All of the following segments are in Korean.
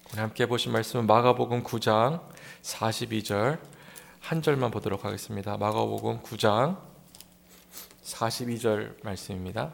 우리 함께 보신 말씀은 마가복음 9장 42절 한 절만 보도록 하겠습니다. 마가복음 9장 42절 말씀입니다.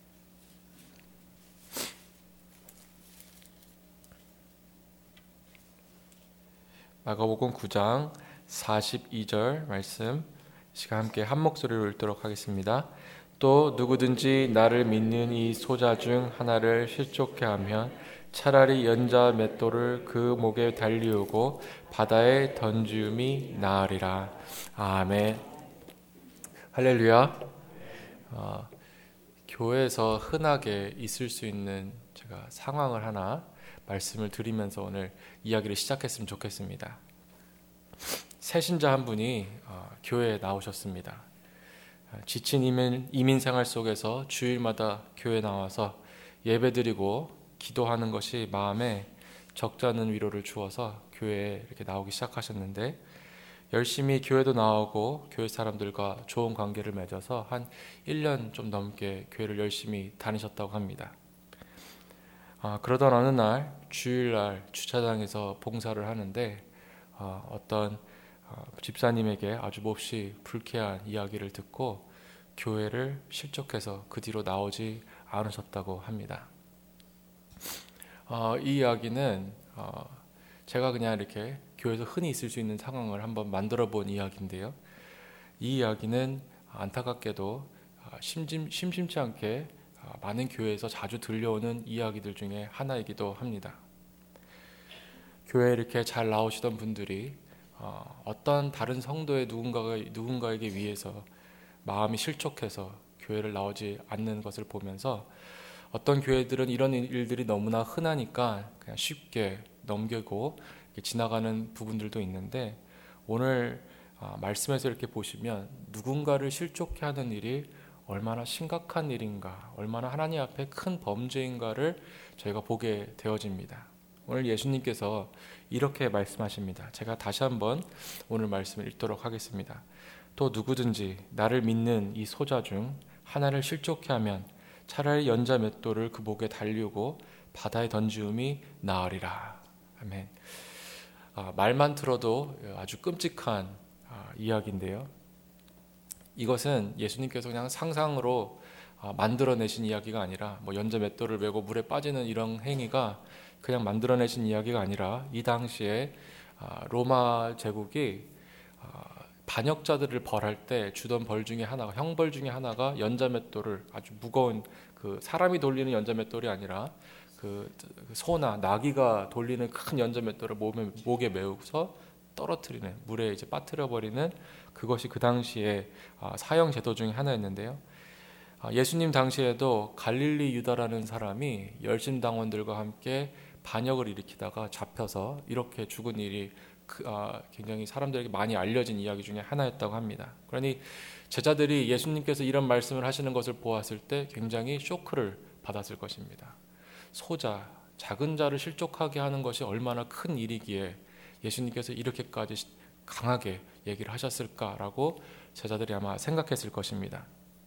마가복음 9장 42절 말씀 시간 함께 한 목소리로 읽도록 하겠습니다. 또 누구든지 나를 믿는 이 소자 중 하나를 실족해 하면 차라리 연자 맷돌을 그 목에 달리우고 바다에 던지움이 나으리라. 아멘. 할렐루야. 교회에서 흔하게 있을 수 있는 제가 상황을 하나 말씀을 드리면서 오늘 이야기를 시작했으면 좋겠습니다. 새신자 한 분이 교회에 나오셨습니다. 지친 이민 생활 속에서 주일마다 교회에 나와서 예배드리고 기도하는 것이 마음에 적잖은 위로를 주어서 교회에 이렇게 나오기 시작하셨는데, 열심히 교회도 나오고 교회 사람들과 좋은 관계를 맺어서 한 1년 좀 넘게 교회를 열심히 다니셨다고 합니다. 그러던 어느 날 주일날 주차장에서 봉사를 하는데 어떤 집사님에게 아주 몹시 불쾌한 이야기를 듣고 교회를 실족해서 그 뒤로 나오지 않으셨다고 합니다. 이 이야기는 제가 그냥 이렇게 교회에서 흔히 있을 수 있는 상황을 한번 만들어 본 이야기인데요. 이 이야기는 안타깝게도 심심치 않게 많은 교회에서 자주 들려오는 이야기들 중에 하나이기도 합니다. 교회에 이렇게 잘 나오시던 분들이 어떤 다른 성도의 누군가에게 위해서 마음이 실족해서 교회를 나오지 않는 것을 보면서 어떤 교회들은 이런 일들이 너무나 흔하니까 그냥 쉽게 넘기고 지나가는 부분들도 있는데, 오늘 말씀에서 이렇게 보시면 누군가를 실족해 하는 일이 얼마나 심각한 일인가, 얼마나 하나님 앞에 큰 범죄인가를 저희가 보게 되어집니다. 오늘 예수님께서 이렇게 말씀하십니다. 제가 다시 한번 오늘 말씀을 읽도록 하겠습니다. 또 누구든지 나를 믿는 이 소자 중 하나를 실족해 하면 차라리 연자 맷돌을 그 목에 달리우고 바다에 던지움이 나으리라. 아멘. 말만 들어도 아주 끔찍한 이야기인데요. 이것은 예수님께서 그냥 상상으로 만들어내신 이야기가 아니라 연자 맷돌을 메고 물에 빠지는 이런 행위가 그냥 만들어내신 이야기가 아니라 이 당시에 로마 제국이 반역자들을 벌할 때 주던 벌 중에 하나가, 형벌 중에 하나가 연자맷돌을, 아주 무거운 사람이 돌리는 연자맷돌이 아니라 소나 나귀가 돌리는 큰 연자맷돌을 목에 메우고서 떨어뜨리는, 물에 이제 빠뜨려 버리는, 그것이 그 당시에 사형 제도 중에 하나였는데요. 예수님 당시에도 갈릴리 유다라는 사람이 열심당원들과 함께 반역을 일으키다가 잡혀서 이렇게 죽은 일이 굉장히 사람들에게 많이 알려진 이야기 중에 하나였다고 합니다. 그러니 제자들이 예수님께서 이런 말씀을 하시는 것을 보았을 때 굉장히 쇼크를 받았을 것입니다. 소자, 작은 자를 실족하게 하는 것이 얼마나 큰 일이기에 예수님께서 이렇게까지 강하게 얘기를 하셨을까라고 제자들이 아마 생각했을 것입니다.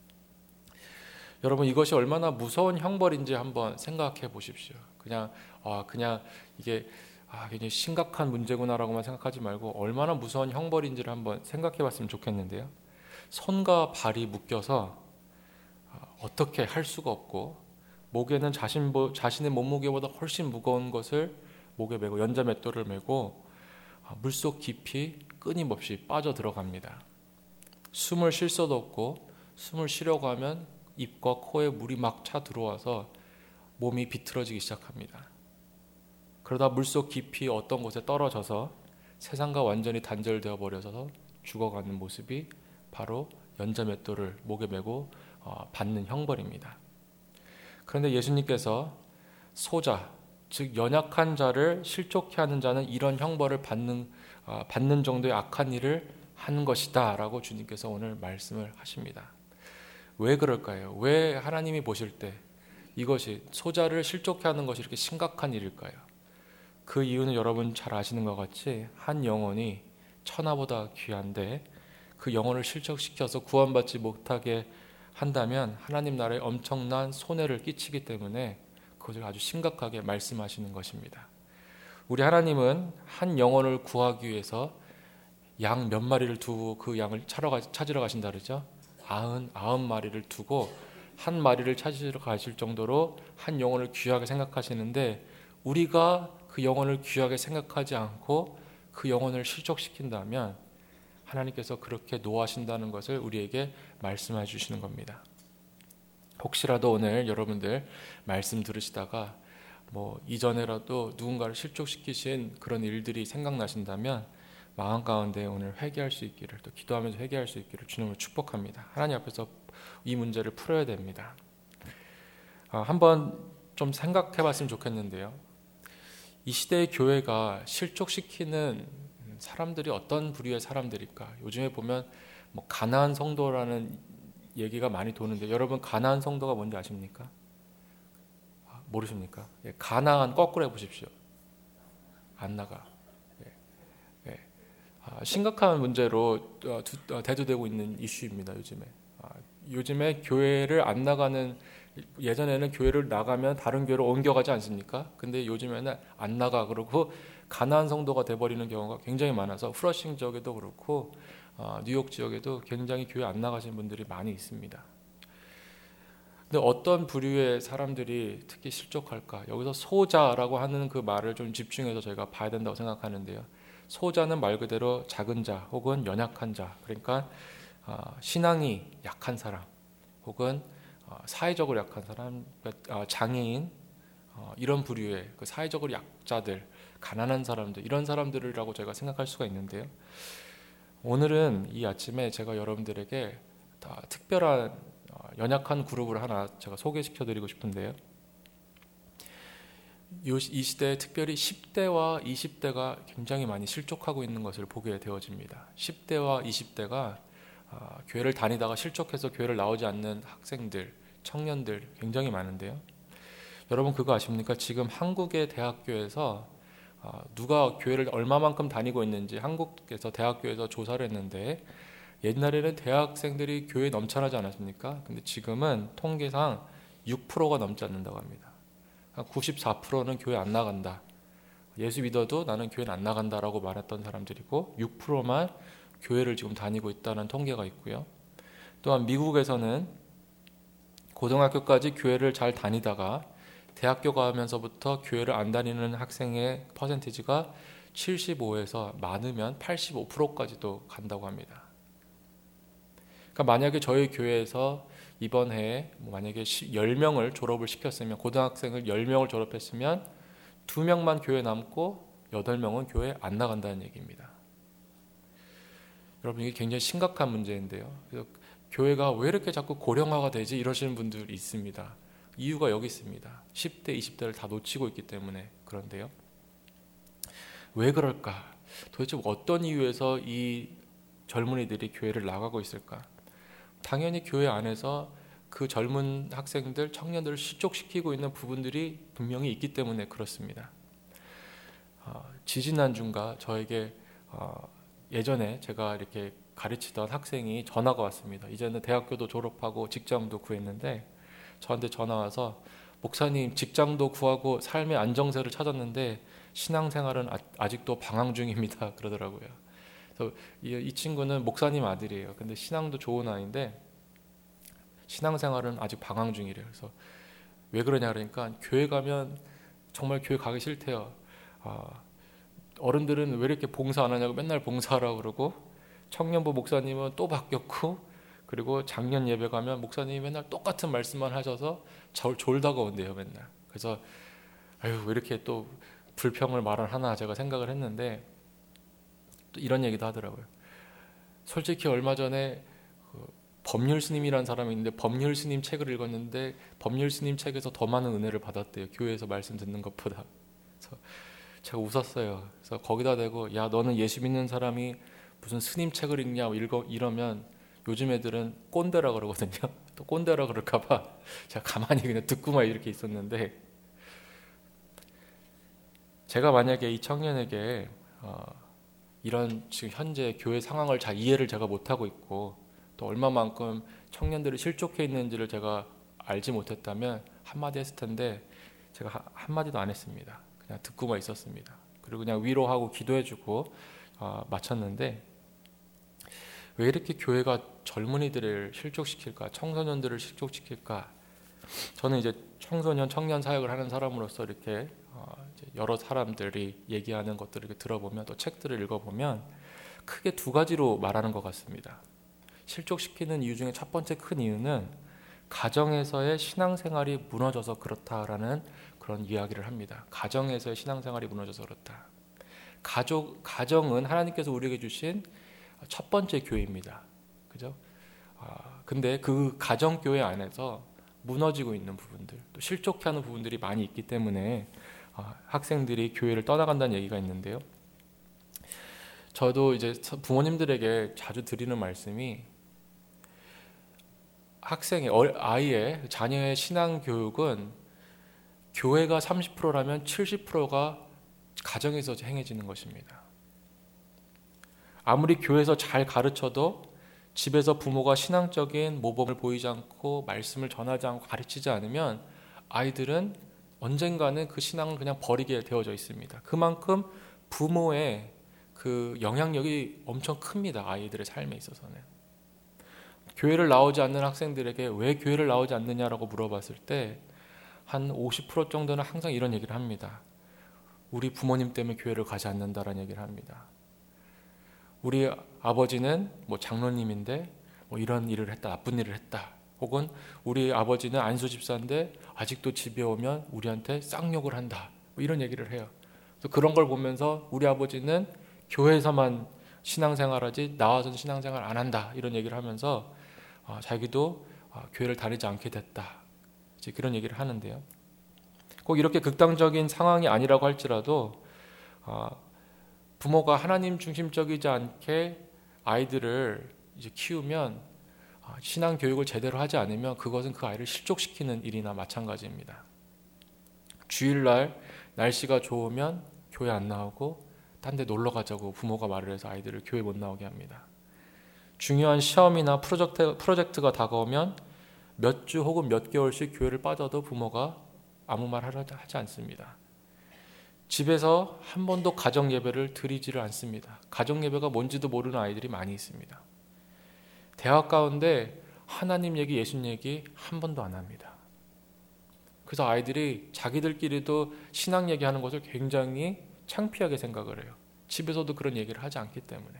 여러분, 이것이 얼마나 무서운 형벌인지 한번 생각해 보십시오. 그냥 이게 굉장히 심각한 문제구나라고만 생각하지 말고 얼마나 무서운 형벌인지를 한번 생각해 봤으면 좋겠는데요. 손과 발이 묶여서 어떻게 할 수가 없고, 목에는 자신의 몸무게보다 훨씬 무거운 것을 목에 메고 연자 맷돌을 메고 물속 깊이 끊임없이 빠져 들어갑니다. 숨을 쉴 수도 없고, 숨을 쉬려고 하면 입과 코에 물이 막 차 들어와서 몸이 비틀어지기 시작합니다. 그러다 물속 깊이 어떤 곳에 떨어져서 세상과 완전히 단절되어 버려서 죽어가는 모습이 바로 연자맷돌을 목에 메고 받는 형벌입니다. 그런데 예수님께서 소자, 즉 연약한 자를 실족해 하는 자는 이런 형벌을 받는 정도의 악한 일을 하는 것이다 라고 주님께서 오늘 말씀을 하십니다. 왜 그럴까요? 왜 하나님이 보실 때 이것이, 소자를 실족해 하는 것이 이렇게 심각한 일일까요? 그 이유는 여러분 잘 아시는 것 같이 한 영혼이 천하보다 귀한데 그 영혼을 실족시켜서 구원받지 못하게 한다면 하나님 나라에 엄청난 손해를 끼치기 때문에 그것을 아주 심각하게 말씀하시는 것입니다. 우리 하나님은 한 영혼을 구하기 위해서 양 몇 마리를 두고 그 양을 찾으러 가신다 그러죠. 99마리를 두고 한 마리를 찾으러 가실 정도로 한 영혼을 귀하게 생각하시는데, 우리가 그 영혼을 귀하게 생각하지 않고 그 영혼을 실족시킨다면 하나님께서 그렇게 노하신다는 것을 우리에게 말씀해 주시는 겁니다. 혹시라도 오늘 여러분들 말씀 들으시다가 이전에라도 누군가를 실족시키신 그런 일들이 생각나신다면 마음 가운데 오늘 회개할 수 있기를, 또 기도하면서 회개할 수 있기를 주님으로 축복합니다. 하나님 앞에서 이 문제를 풀어야 됩니다. 한번 좀 생각해 봤으면 좋겠는데요. 이 시대의 교회가 실족시키는 사람들이 어떤 부류의 사람들일까? 요즘에 보면 가나안 성도라는 얘기가 많이 도는데, 여러분 가나안 성도가 뭔지 아십니까? 모르십니까? 가나안 거꾸로 해보십시오. 안 나가. 심각한 문제로 대두되고 있는 이슈입니다. 요즘에 교회를 안 나가는, 예전에는 교회를 나가면 다른 교회로 옮겨가지 않습니까? 근데 요즘에는 안 나가 그러고 가나안 성도가 돼버리는 경우가 굉장히 많아서 프러싱 지역에도 그렇고 뉴욕 지역에도 굉장히 교회 안 나가시는 분들이 많이 있습니다. 근데 어떤 부류의 사람들이 특히 실족할까? 여기서 소자라고 하는 그 말을 좀 집중해서 저희가 봐야 된다고 생각하는데요. 소자는 말 그대로 작은 자 혹은 연약한 자, 그러니까 신앙이 약한 사람 혹은 사회적으로 약한 사람, 장애인, 이런 부류의 그 사회적으로 약자들, 가난한 사람들, 이런 사람들이라고 제가 생각할 수가 있는데요. 오늘은 이 아침에 제가 여러분들에게 특별한 연약한 그룹을 하나 제가 소개시켜 드리고 싶은데요. 이 시대에 특별히 10대와 20대가 굉장히 많이 실족하고 있는 것을 보게 되어집니다. 10대와 20대가 교회를 다니다가 실족해서 교회를 나오지 않는 학생들, 청년들 굉장히 많은데요. 여러분 그거 아십니까? 지금 한국의 대학교에서 누가 교회를 얼마만큼 다니고 있는지 한국에서 대학교에서 조사를 했는데, 옛날에는 대학생들이 교회에 넘쳐나지 않았습니까? 근데 지금은 통계상 6%가 넘지 않는다고 합니다. 94%는 교회 안 나간다. 예수 믿어도 나는 교회는 안 나간다라고 말했던 사람들이고, 6%만 교회를 지금 다니고 있다는 통계가 있고요. 또한 미국에서는 고등학교까지 교회를 잘 다니다가 대학교 가면서부터 교회를 안 다니는 학생의 퍼센티지가 75에서 많으면 85%까지도 간다고 합니다. 그러니까 만약에 저희 교회에서 이번 해에 만약에 10명을 졸업을 시켰으면, 고등학생을 10명을 졸업했으면 2명만 교회 남고 8명은 교회 안 나간다는 얘기입니다. 여러분 이게 굉장히 심각한 문제인데요. 그래서 교회가 왜 이렇게 자꾸 고령화가 되지 이러시는 분들이 있습니다. 이유가 여기 있습니다. 10대, 20대를 다 놓치고 있기 때문에 그런데요. 왜 그럴까? 도대체 어떤 이유에서 이 젊은이들이 교회를 나가고 있을까? 당연히 교회 안에서 그 젊은 학생들, 청년들을 실족시키고 있는 부분들이 분명히 있기 때문에 그렇습니다. 지지난주인가 저에게 예전에 제가 이렇게 가르치던 학생이 전화가 왔습니다. 이제는 대학교도 졸업하고 직장도 구했는데 저한테 전화 와서, 목사님 직장도 구하고 삶의 안정세를 찾았는데 신앙생활은 아직도 방황 중입니다 그러더라고요. 그래서 이 친구는 목사님 아들이에요. 근데 신앙도 좋은 아이인데 신앙생활은 아직 방황 중이래요. 그래서 왜 그러냐 그러니까, 교회 가면 정말 교회 가기 싫대요. 어른들은 왜 이렇게 봉사 안 하냐고 맨날 봉사하라고 그러고, 청년부 목사님은 또 바뀌었고, 그리고 작년 예배 가면 목사님이 맨날 똑같은 말씀만 하셔서 졸다가 온대요 맨날. 그래서 아유 왜 이렇게 또 불평을 말을 하나 제가 생각을 했는데, 또 이런 얘기도 하더라고요. 솔직히 얼마 전에 법률 스님이라는 사람이 있는데 법률 스님 책을 읽었는데 법률 스님 책에서 더 많은 은혜를 받았대요. 교회에서 말씀 듣는 것보다. 그래서 제가 웃었어요. 그래서 거기다 대고, 야 너는 예수 믿는 사람이 무슨 스님 책을 읽냐 이러면 요즘 애들은 꼰대라 그러거든요. 또 꼰대라 그럴까봐 제가 가만히 그냥 듣고만 이렇게 있었는데, 제가 만약에 이 청년에게 이런 지금 현재 교회 상황을 잘 이해를 제가 못하고 있고, 또 얼마만큼 청년들이 실족해 있는지를 제가 알지 못했다면 한마디 했을 텐데 제가 한마디도 안 했습니다. 그냥 듣고만 있었습니다. 그리고 그냥 위로하고 기도해주고 마쳤는데, 왜 이렇게 교회가 젊은이들을 실족시킬까, 청소년들을 실족시킬까? 저는 이제 청소년, 청년 사역을 하는 사람으로서 이렇게 이제 여러 사람들이 얘기하는 것들을 이렇게 들어보면, 또 책들을 읽어보면 크게 두 가지로 말하는 것 같습니다. 실족시키는 이유 중에 첫 번째 큰 이유는 가정에서의 신앙생활이 무너져서 그렇다라는 그런 이야기를 합니다. 가정에서의 신앙생활이 무너져서 그렇다. 가정은 하나님께서 우리에게 주신 첫 번째 교회입니다. 그죠? 근데 그 가정 교회 안에서 무너지고 있는 부분들, 또 실족하는 부분들이 많이 있기 때문에 학생들이 교회를 떠나간다는 얘기가 있는데요. 저도 이제 부모님들에게 자주 드리는 말씀이, 아이의 자녀의 신앙 교육은 교회가 30%라면 70%가 가정에서 행해지는 것입니다. 아무리 교회에서 잘 가르쳐도 집에서 부모가 신앙적인 모범을 보이지 않고 말씀을 전하지 않고 가르치지 않으면 아이들은 언젠가는 그 신앙을 그냥 버리게 되어져 있습니다. 그만큼 부모의 그 영향력이 엄청 큽니다. 아이들의 삶에 있어서는. 교회를 나오지 않는 학생들에게 왜 교회를 나오지 않느냐라고 물어봤을 때 한 50% 정도는 항상 이런 얘기를 합니다. 우리 부모님 때문에 교회를 가지 않는다라는 얘기를 합니다. 우리 아버지는 뭐 장로님인데 뭐 이런 일을 했다, 나쁜 일을 했다. 혹은 우리 아버지는 안수 집사인데 아직도 집에 오면 우리한테 쌍욕을 한다. 뭐 이런 얘기를 해요. 그래서 그런 걸 보면서 우리 아버지는 교회에서만 신앙생활하지 나와서는 신앙생활 안 한다. 이런 얘기를 하면서 자기도 교회를 다니지 않게 됐다. 이제 그런 얘기를 하는데요. 꼭 이렇게 극단적인 상황이 아니라고 할지라도 부모가 하나님 중심적이지 않게 아이들을 이제 키우면, 신앙 교육을 제대로 하지 않으면 그것은 그 아이를 실족시키는 일이나 마찬가지입니다. 주일날 날씨가 좋으면 교회 안 나오고 딴 데 놀러 가자고 부모가 말을 해서 아이들을 교회 못 나오게 합니다. 중요한 시험이나 프로젝트가 다가오면 몇 주 혹은 몇 개월씩 교회를 빠져도 부모가 아무 말 하지 않습니다. 집에서 한 번도 가정 예배를 드리지를 않습니다. 가정 예배가 뭔지도 모르는 아이들이 많이 있습니다. 대학 가운데 하나님 얘기, 예수님 얘기 한 번도 안 합니다. 그래서 아이들이 자기들끼리도 신앙 얘기하는 것을 굉장히 창피하게 생각을 해요. 집에서도 그런 얘기를 하지 않기 때문에.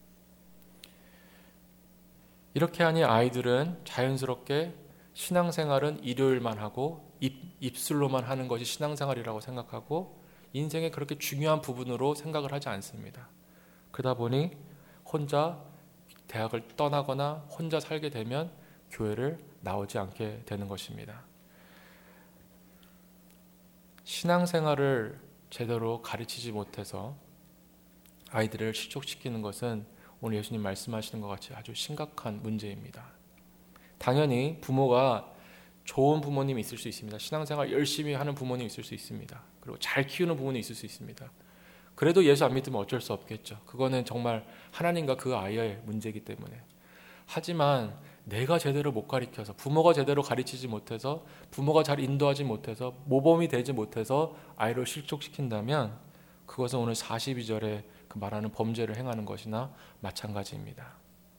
이렇게 하니 아이들은 자연스럽게 신앙생활은 일요일만 하고 입술로만 하는 것이 신앙생활이라고 생각하고 인생의 그렇게 중요한 부분으로 생각을 하지 않습니다. 그러다 보니 혼자 대학을 떠나거나 혼자 살게 되면 교회를 나오지 않게 되는 것입니다. 신앙생활을 제대로 가르치지 못해서 아이들을 실족시키는 것은 오늘 예수님 말씀하시는 것 같이 아주 심각한 문제입니다. 당연히 부모가 좋은 부모님이 있을 수 있습니다. 신앙생활 열심히 하는 부모님이 있을 수 있습니다. 그리고 잘 키우는 부모님이 있을 수 있습니다. 그래도 예수 안 믿으면 어쩔 수 없겠죠. 그거는 정말 하나님과 그 아이의 문제이기 때문에. 하지만 내가 제대로 못 가르쳐서, 부모가 제대로 가르치지 못해서, 부모가 잘 인도하지 못해서, 모범이 되지 못해서 아이를 실족시킨다면 그것은 오늘 42절에 그 말하는 범죄를 행하는 것이나 마찬가지입니다.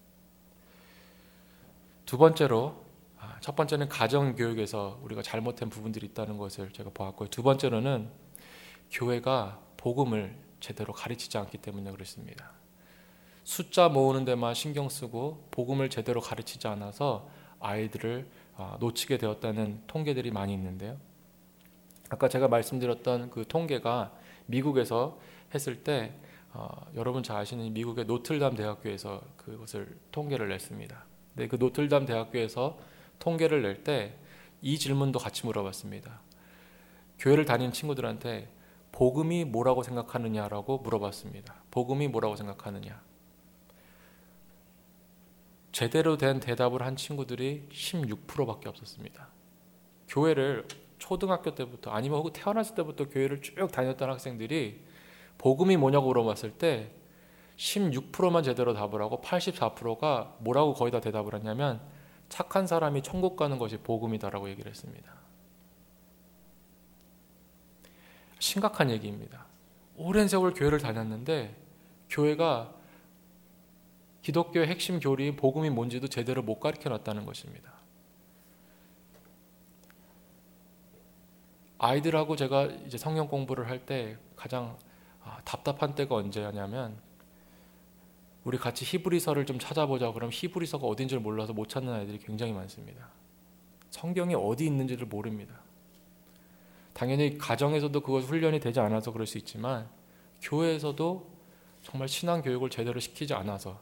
두 번째로, 첫 번째는 가정교육에서 우리가 잘못된 부분들이 있다는 것을 제가 보았고요. 두 번째로는 교회가 복음을 제대로 가르치지 않기 때문에 그렇습니다. 숫자 모으는 데만 신경 쓰고 복음을 제대로 가르치지 않아서 아이들을 놓치게 되었다는 통계들이 많이 있는데요. 아까 제가 말씀드렸던 그 통계가 미국에서 했을 때 여러분 잘 아시는 미국의 노틀담 대학교에서 그것을 통계를 냈습니다. 근데 그 노틀담 대학교에서 통계를 낼 때 이 질문도 같이 물어봤습니다. 교회를 다니는 친구들한테 복음이 뭐라고 생각하느냐라고 물어봤습니다. 복음이 뭐라고 생각하느냐. 제대로 된 대답을 한 친구들이 16%밖에 없었습니다. 교회를 초등학교 때부터 아니면 혹은 태어났을 때부터 교회를 쭉 다녔던 학생들이 복음이 뭐냐고 물어봤을 때 16%만 제대로 답을 하고 84%가 뭐라고 거의 다 대답을 했냐면 착한 사람이 천국 가는 것이 복음이다라고 얘기를 했습니다. 심각한 얘기입니다. 오랜 세월 교회를 다녔는데 교회가 기독교의 핵심 교리인 복음이 뭔지도 제대로 못 가르쳐 놨다는 것입니다. 아이들하고 제가 이제 성경 공부를 할 때 가장 답답한 때가 언제냐면, 우리 같이 히브리서를 좀 찾아보자 그러면 히브리서가 어딘지를 몰라서 못 찾는 아이들이 굉장히 많습니다. 성경이 어디 있는지를 모릅니다. 당연히 가정에서도 그것 훈련이 되지 않아서 그럴 수 있지만 교회에서도 정말 신앙 교육을 제대로 시키지 않아서,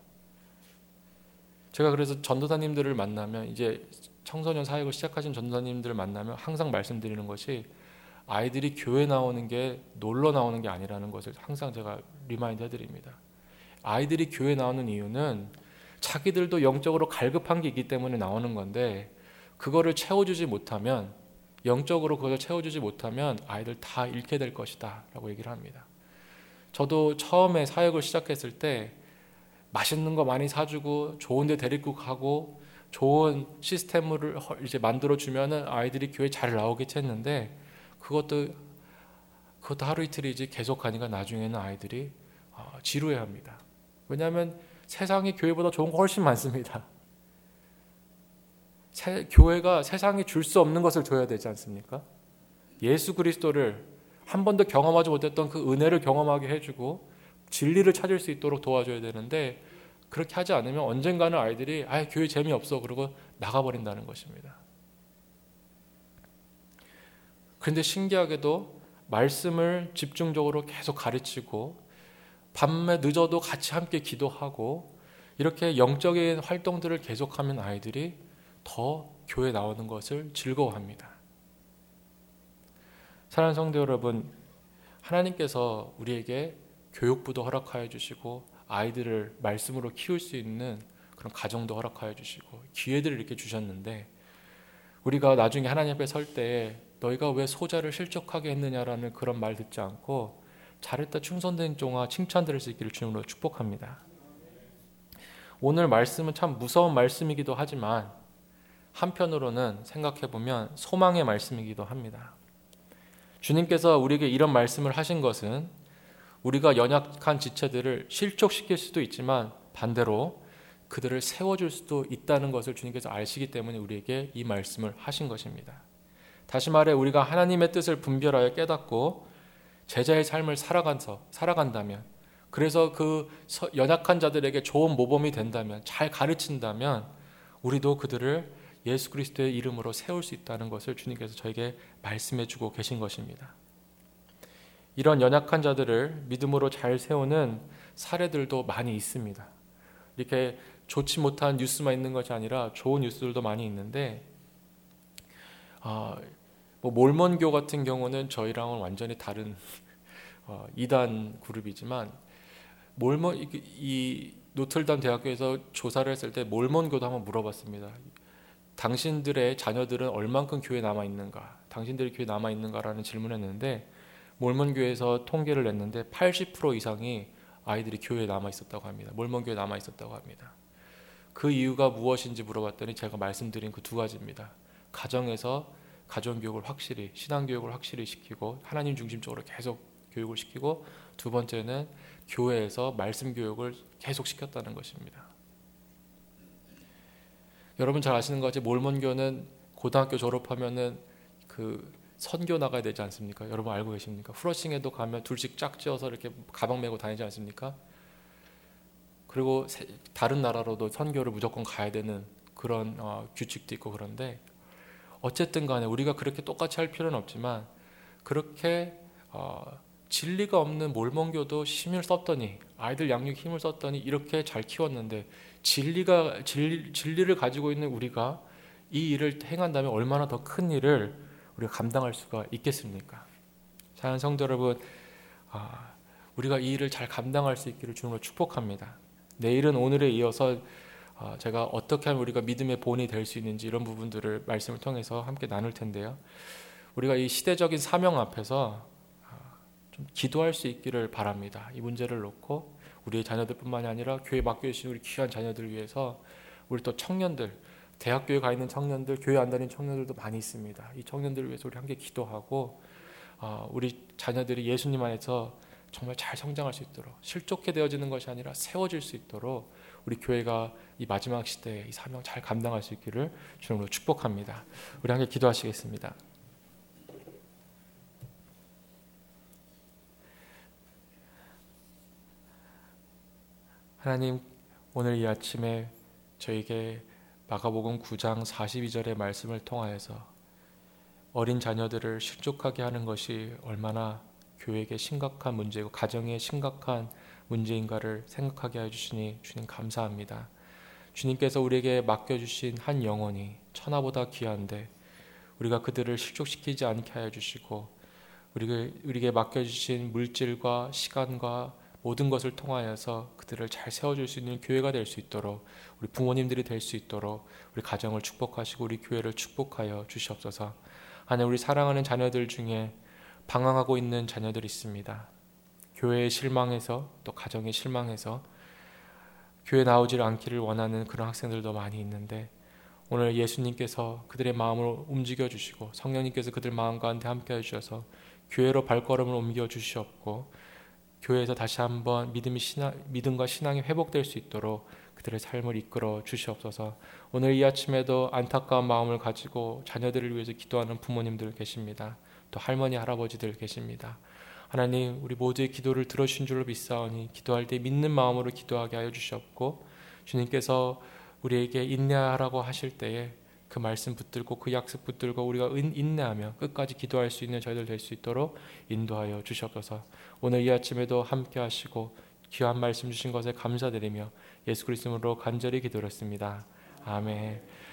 제가 그래서 전도사님들을 만나면, 이제 청소년 사역을 시작하신 전도사님들을 만나면 항상 말씀드리는 것이, 아이들이 교회 나오는 게 놀러 나오는 게 아니라는 것을 항상 제가 리마인드 해드립니다. 아이들이 교회 나오는 이유는 자기들도 영적으로 갈급한 게 있기 때문에 나오는 건데, 그거를 채워주지 못하면, 영적으로 그걸 채워주지 못하면 아이들 다 잃게 될 것이다 라고 얘기를 합니다. 저도 처음에 사역을 시작했을 때 맛있는 거 많이 사주고 좋은 데 데리고 가고 좋은 시스템을 이제 만들어주면은 아이들이 교회 잘 나오겠지 했는데, 그것도 하루 이틀이지 계속 가니까 나중에는 아이들이 지루해합니다. 왜냐하면 세상이 교회보다 좋은 거 훨씬 많습니다. 교회가 세상이 줄 수 없는 것을 줘야 되지 않습니까? 예수 그리스도를 한 번도 경험하지 못했던 그 은혜를 경험하게 해주고 진리를 찾을 수 있도록 도와줘야 되는데, 그렇게 하지 않으면 언젠가는 아이들이 교회 재미없어 그러고 나가버린다는 것입니다. 그런데 신기하게도 말씀을 집중적으로 계속 가르치고 밤에 늦어도 같이 함께 기도하고 이렇게 영적인 활동들을 계속하면 아이들이 더 교회 나오는 것을 즐거워합니다. 사랑하는 성도 여러분, 하나님께서 우리에게 교육부도 허락하여 주시고 아이들을 말씀으로 키울 수 있는 그런 가정도 허락하여 주시고 기회들을 이렇게 주셨는데, 우리가 나중에 하나님 앞에 설 때에 너희가 왜 소자를 실족하게 했느냐라는 그런 말 듣지 않고 잘했다 충성된 종아 칭찬 들을 수 있기를 주님으로 축복합니다. 오늘 말씀은 참 무서운 말씀이기도 하지만 한편으로는 생각해보면 소망의 말씀이기도 합니다. 주님께서 우리에게 이런 말씀을 하신 것은 우리가 연약한 지체들을 실족시킬 수도 있지만 반대로 그들을 세워줄 수도 있다는 것을 주님께서 아시기 때문에 우리에게 이 말씀을 하신 것입니다. 다시 말해, 우리가 하나님의 뜻을 분별하여 깨닫고 제자의 삶을 살아간다면, 그래서 그 연약한 자들에게 좋은 모범이 된다면, 잘 가르친다면 우리도 그들을 예수 그리스도의 이름으로 세울 수 있다는 것을 주님께서 저에게 말씀해 주고 계신 것입니다. 이런 연약한 자들을 믿음으로 잘 세우는 사례들도 많이 있습니다. 이렇게 좋지 못한 뉴스만 있는 것이 아니라 좋은 뉴스들도 많이 있는데, 몰몬교 같은 경우는 저희랑은 완전히 다른 이단 그룹이지만, 이 노틀담 대학교에서 조사를 했을 때 몰몬교도 한번 물어봤습니다. 당신들의 자녀들은 얼만큼 교회에 남아있는가, 당신들이 교회에 남아있는가라는 질문을 했는데, 몰몬교에서 통계를 냈는데 80% 이상이 아이들이 교회에 남아있었다고 합니다. 몰몬교회에 남아있었다고 합니다. 그 이유가 무엇인지 물어봤더니 제가 말씀드린 그 두 가지입니다. 가정에서 가정교육을 확실히, 신앙교육을 확실히 시키고 하나님 중심적으로 계속 교육을 시키고, 두 번째는 교회에서 말씀 교육을 계속 시켰다는 것입니다. 여러분 잘 아시는 것 같이 몰몬교는 고등학교 졸업하면은 그 선교 나가야 되지 않습니까? 여러분 알고 계십니까? 프러싱에도 가면 둘씩 짝지어서 이렇게 가방 메고 다니지 않습니까? 그리고 다른 나라로도 선교를 무조건 가야 되는 그런 규칙도 있고, 그런데 어쨌든 간에 우리가 그렇게 똑같이 할 필요는 없지만, 그렇게 진리가 없는 몰몬교도 힘을 썼더니, 아이들 양육 힘을 썼더니 이렇게 잘 키웠는데, 진리를 가지고 있는 우리가 이 일을 행한다면 얼마나 더 큰 일을 우리가 감당할 수가 있겠습니까? 사랑하는 성도 여러분, 우리가 이 일을 잘 감당할 수 있기를 주님으로 축복합니다. 내일은 오늘에 이어서 제가 어떻게 하면 우리가 믿음의 본이 될 수 있는지 이런 부분들을 말씀을 통해서 함께 나눌 텐데요. 우리가 이 시대적인 사명 앞에서 좀 기도할 수 있기를 바랍니다. 이 문제를 놓고 우리의 자녀들뿐만이 아니라 교회 맡겨주신 우리 귀한 자녀들 위해서, 우리 또 청년들, 대학교에 가 있는 청년들, 교회 안 다니는 청년들도 많이 있습니다. 이 청년들을 위해서 우리 함께 기도하고, 우리 자녀들이 예수님 안에서 정말 잘 성장할 수 있도록, 실족해 되어지는 것이 아니라 세워질 수 있도록 우리 교회가 이 마지막 시대에 이 사명 잘 감당할 수 있기를 주님으로 축복합니다. 우리 함께 기도하시겠습니다. 하나님, 오늘 이 아침에 저에게 마가복음 9장 42절의 말씀을 통하여서 어린 자녀들을 실족하게 하는 것이 얼마나 교회에게 심각한 문제고 가정에 심각한 문제인가를 생각하게 해주시니 주님 감사합니다. 주님께서 우리에게 맡겨주신 한 영혼이 천하보다 귀한데 우리가 그들을 실족시키지 않게 하여 주시고 우리에게 맡겨주신 물질과 시간과 모든 것을 통하여서 그들을 잘 세워줄 수 있는 교회가 될 수 있도록, 우리 부모님들이 될 수 있도록 우리 가정을 축복하시고 우리 교회를 축복하여 주시옵소서. 하나님, 우리 사랑하는 자녀들 중에 방황하고 있는 자녀들이 있습니다. 교회에 실망해서 또 가정에 실망해서 교회 나오질 않기를 원하는 그런 학생들도 많이 있는데 오늘 예수님께서 그들의 마음을 움직여 주시고 성령님께서 그들 마음 가운데 함께 해주셔서 교회로 발걸음을 옮겨 주시옵고 교회에서 다시 한번 믿음과 신앙이 회복될 수 있도록 그들의 삶을 이끌어 주시옵소서. 오늘 이 아침에도 안타까운 마음을 가지고 자녀들을 위해서 기도하는 부모님들 계십니다. 또 할머니 할아버지들 계십니다. 하나님, 우리 모두의 기도를 들어주신 줄로 믿사오니 기도할 때 믿는 마음으로 기도하게 하여 주시옵고 주님께서 우리에게 인내하라고 하실 때에 그 말씀 붙들고 그 약속 붙들고 우리가 인내하며 끝까지 기도할 수 있는 저희들 될 수 있도록 인도하여 주시옵소서. 오늘 이 아침에도 함께 하시고 귀한 말씀 주신 것에 감사드리며 예수 그리스도로 간절히 기도했습니다. 아멘.